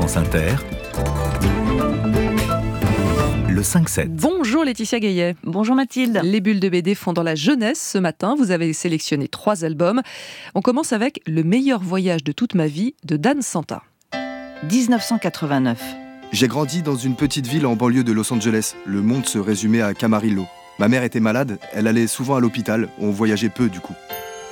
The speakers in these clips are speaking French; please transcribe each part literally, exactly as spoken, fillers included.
France Inter, le cinq sept. Bonjour Laetitia Gaillet. Bonjour Mathilde. Les bulles de B D font dans la jeunesse ce matin. Vous avez sélectionné trois albums. On commence avec Le meilleur voyage de toute ma vie de Dan Santa. dix-neuf cent quatre-vingt-neuf. J'ai grandi dans une petite ville en banlieue de Los Angeles. Le monde se résumait à Camarillo. Ma mère était malade, elle allait souvent à l'hôpital. On voyageait peu du coup.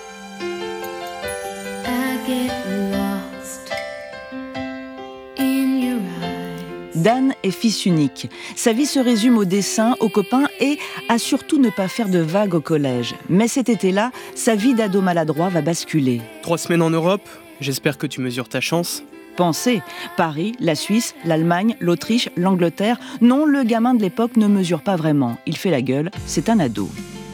Dan est fils unique. Sa vie se résume au dessin, aux copains et à surtout ne pas faire de vagues au collège. Mais cet été-là, sa vie d'ado maladroit va basculer. Trois semaines en Europe, j'espère que tu mesures ta chance. Pensez, Paris, la Suisse, l'Allemagne, l'Autriche, l'Angleterre. Non, le gamin de l'époque ne mesure pas vraiment. Il fait la gueule, c'est un ado.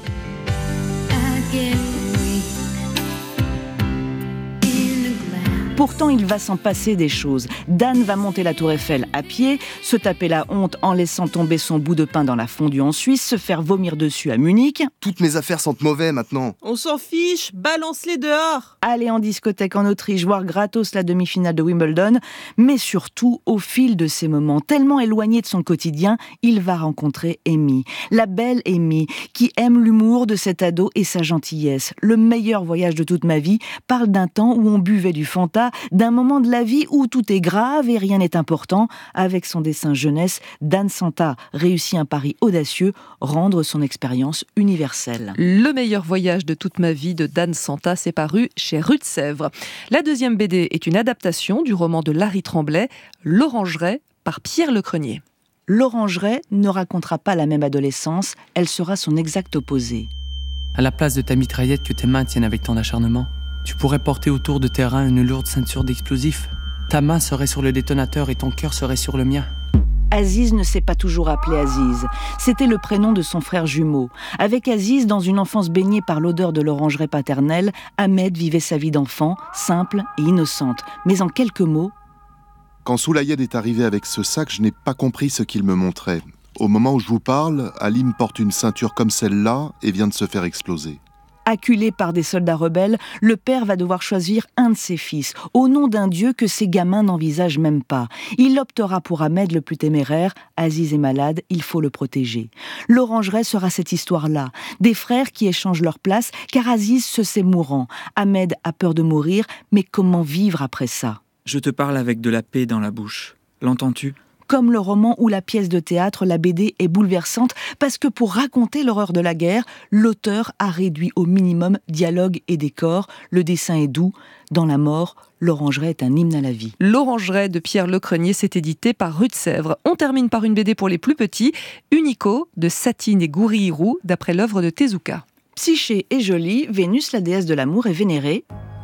Pourtant, il va s'en passer des choses. Dan va monter la tour Eiffel à pied, se taper la honte en laissant tomber son bout de pain dans la fondue en Suisse, se faire vomir dessus à Munich. Toutes mes affaires sentent mauvais maintenant. On s'en fiche, balance-les dehors. Aller en discothèque en Autriche, voir gratos la demi-finale de Wimbledon. Mais surtout, au fil de ces moments, tellement éloigné de son quotidien, il va rencontrer Amy. La belle Amy, qui aime l'humour de cet ado et sa gentillesse. Le meilleur voyage de toute ma vie parle d'un temps où on buvait du Fanta, d'un moment de la vie où tout est grave et rien n'est important. Avec son dessin jeunesse, Dan Santa réussit un pari audacieux, rendre son expérience universelle. Le meilleur voyage de toute ma vie de Dan Santa, c'est paru chez Rue de Sèvres. La deuxième B D est une adaptation du roman de Larry Tremblay, L'Orangeraie, par Pierre Lecrenier. L'Orangeraie ne racontera pas la même adolescence, elle sera son exact opposé. À la place de ta mitraillette que tes mains tiennent avec ton acharnement, tu pourrais porter autour de tes reins une lourde ceinture d'explosifs. Ta main serait sur le détonateur et ton cœur serait sur le mien. Aziz ne s'est pas toujours appelé Aziz. C'était le prénom de son frère jumeau. Avec Aziz, dans une enfance baignée par l'odeur de l'orangeraie paternelle, Ahmed vivait sa vie d'enfant, simple et innocente. Mais en quelques mots... Quand Soulayed est arrivé avec ce sac, je n'ai pas compris ce qu'il me montrait. Au moment où je vous parle, Alim porte une ceinture comme celle-là et vient de se faire exploser. Acculé par des soldats rebelles, le père va devoir choisir un de ses fils, au nom d'un dieu que ses gamins n'envisagent même pas. Il optera pour Ahmed le plus téméraire. Aziz est malade, il faut le protéger. L'Orangeraie sera cette histoire-là. Des frères qui échangent leur place, car Aziz se sait mourant. Ahmed a peur de mourir, mais comment vivre après ça ? Je te parle avec de la paix dans la bouche. L'entends-tu ? Comme le roman ou la pièce de théâtre, la B D est bouleversante parce que pour raconter l'horreur de la guerre, l'auteur a réduit au minimum dialogue et décor. Le dessin est doux. Dans la mort, l'Orangeraie est un hymne à la vie. L'Orangeraie de Pierre Lecrenier, s'est édité par Rue de Sèvres. On termine par une B D pour les plus petits, Unico de Satine et Guri-Hiru, d'après l'œuvre de Tezuka. Psyché est jolie, Vénus, la déesse de l'amour, est vénérée.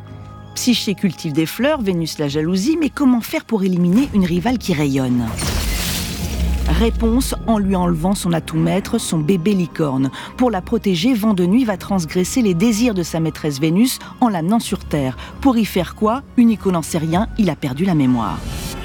Psyché cultive des fleurs, Vénus la jalousie, mais comment faire pour éliminer une rivale qui rayonne ? Réponse, en lui enlevant son atout maître, son bébé licorne. Pour la protéger, Vent de Nuit va transgresser les désirs de sa maîtresse Vénus en l'amenant sur Terre. Pour y faire quoi ? Unico n'en sait rien, il a perdu la mémoire.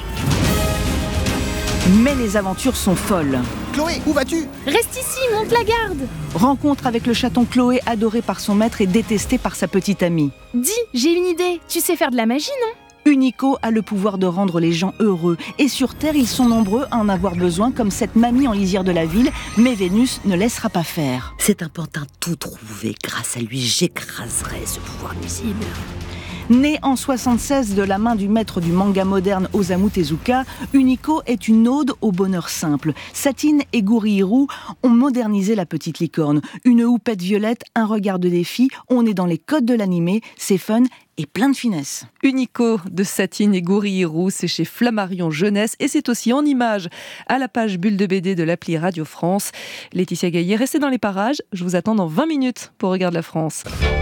Mais les aventures sont folles. Chloé, où vas-tu ? Reste ici, monte la garde. Rencontre avec le chaton Chloé, adoré par son maître et détesté par sa petite amie. Dis, j'ai une idée. Tu sais faire de la magie, non ? Unico a le pouvoir de rendre les gens heureux. Et sur Terre, ils sont nombreux à en avoir besoin, comme cette mamie en lisière de la ville. Mais Vénus ne laissera pas faire. C'est un pantin tout trouvé. Grâce à lui, j'écraserai ce pouvoir nuisible. Né en soixante-seize de la main du maître du manga moderne Osamu Tezuka, Unico est une ode au bonheur simple. Satine et Guri-Hiru ont modernisé la petite licorne. Une houppette violette, un regard de défi, on est dans les codes de l'animé, c'est fun et plein de finesse. Unico de Satine et Guri-Hiru, c'est chez Flammarion Jeunesse et c'est aussi en images à la page Bulle de B D de l'appli Radio France. Laetitia Gaillet, restez dans les parages, je vous attends dans vingt minutes pour Regarde la France.